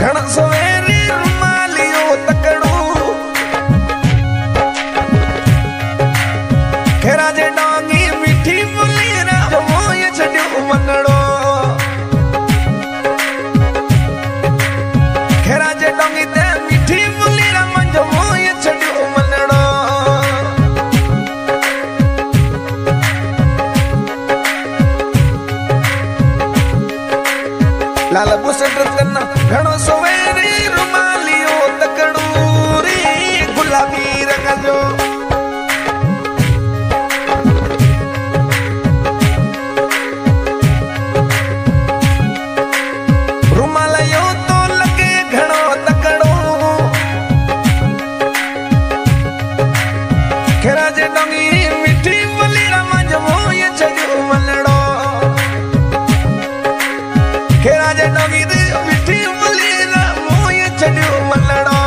घणो सवेरी रुमालियो तकड़ो खेरा जे डोंगी मीठी बोली राम मोय छड्यो मनड़ो खेरा जे डोंगी ते मीठी बोली राम जो मोय छड्यो मनड़ो लाल बुसट करना घणो सवेरी रुमालियो तकड़ो रे गुलाबी रंग जो रुमालियो तो लगे घणो तकड़ो खेरा जे डोंगी मीठी बोली राम जो मोय छड्यो मनड़ो खेरा जे डोंगी दे मीठी बोली राम मोय छड्यो मनड़ो।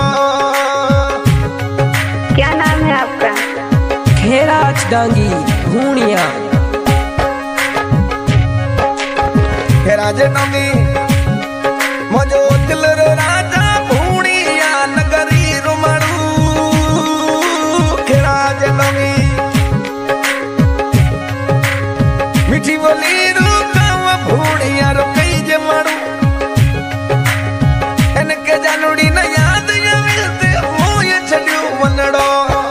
क्या नाम है आपका? खेरा डांगी भूणिया। खेरा जे डोंगी मोजो दिल रो राजा भूणिया नगरी रुमाड़ू खेरा जे डोंगी मीठी बोली रू गाँव भूणिया रो कई जे माड़ू इनके जानूड़ी न याद या मिलते मोय छड्यो मनड़ो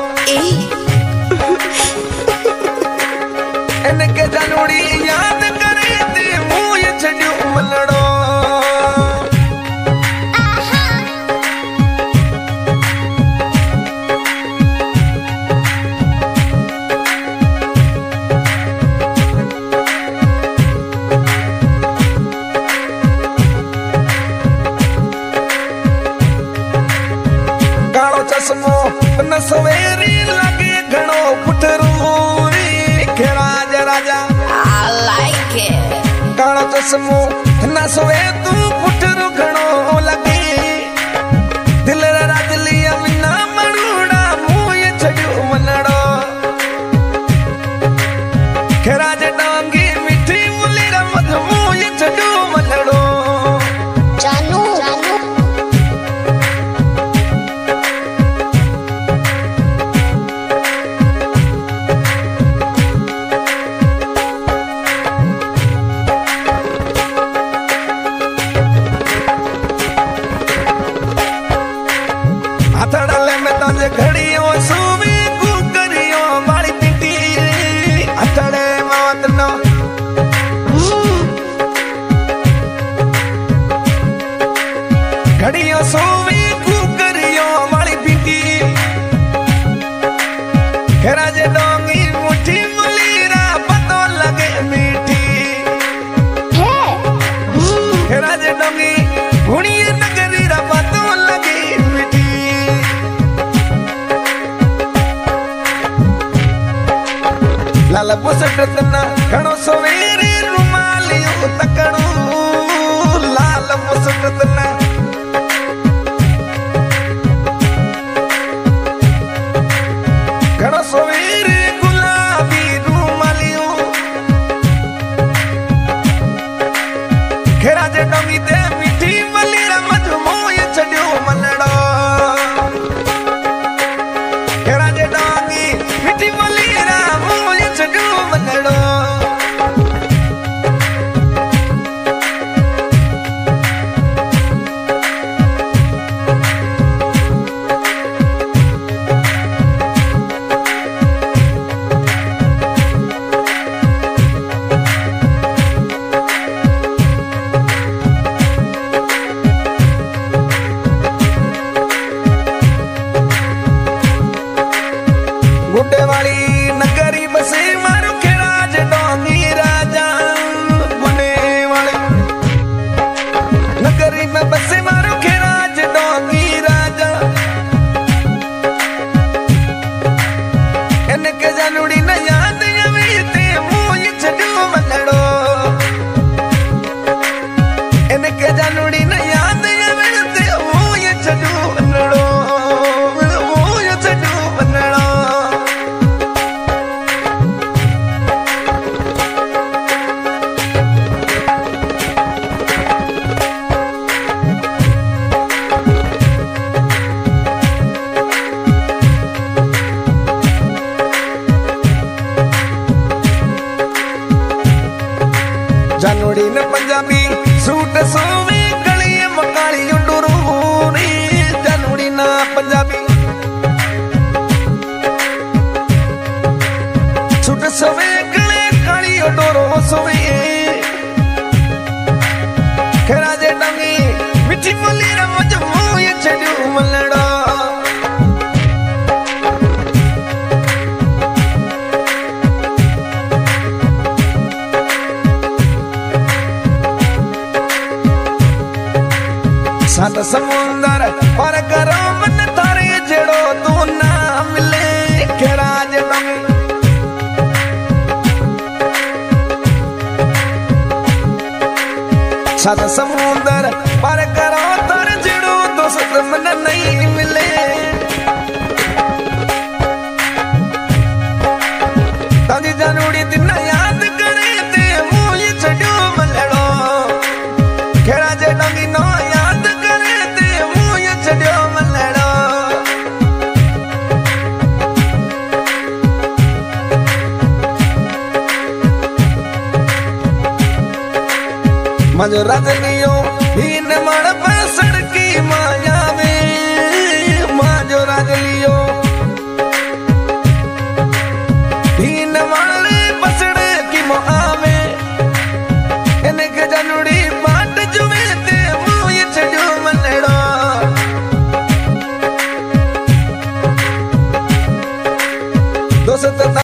इनके जानूड़ी याद करे ते मोय छड्यो मनड़ो। कालो चश्मो न सवेरी लगे घणो पुठरू रे खेरा जे राजा I like it. कालो चश्मो न सवे तू पुठरू घणो लगे दिल रा राजलिया बिना मड़ूड़ा मोय छड्यो मनड़ो खेरा जे डोंगी मीठी बोली राम जो मोय छड्यो मनड़ो। जानू हथड़ले में ताजे घड़ियों सूवी कुकरियों वाली पिटी हथड़े मौत नो घड़ियों सूवी कुकरियों वाली पिटी खेरा जे डोंगी मुट्ठी मुलीरा पतो लगे मीठी खेरा जे डोंगी भुणिए नगरी रा पतो लगे मीठी लाल बुसट तना घणो सवेरी रुमालियो तकड़ो लाल बुसट तना घणो सवेरी गुलाबी रुमालियो खेरा जे डोंगी ते मीठी बोली राम जो मोय छड्यो मनड़ो खेरा जे डोंगी मीठी बोली राम मोय छड्यो मनड़ो। सुवी खेड़ा जे डंगी मिठी बोली रमज मुंह छड़ियो मलड़ो सात समुंदर पर करो मन तारे जड़ो तू ना मिले खेड़ा जे डंगी सात समुंदर पर करो तर जड़ो दोस्त मन नहीं मिले ताजी जानूड़ी दिन याद करे ते मुझे छड़ियो मलड़ो खेड़ा जे डंगी नो याद करे ते मुझे छड़ियो मलड़ो मज रजनियो भीन मण पैसड़ की माया में माजो रजलियो भीन मण पसड़ की मोआ में इनके जनूड़ी बाट जुए ते मुझे छड़ियो मलड़ो दोस्त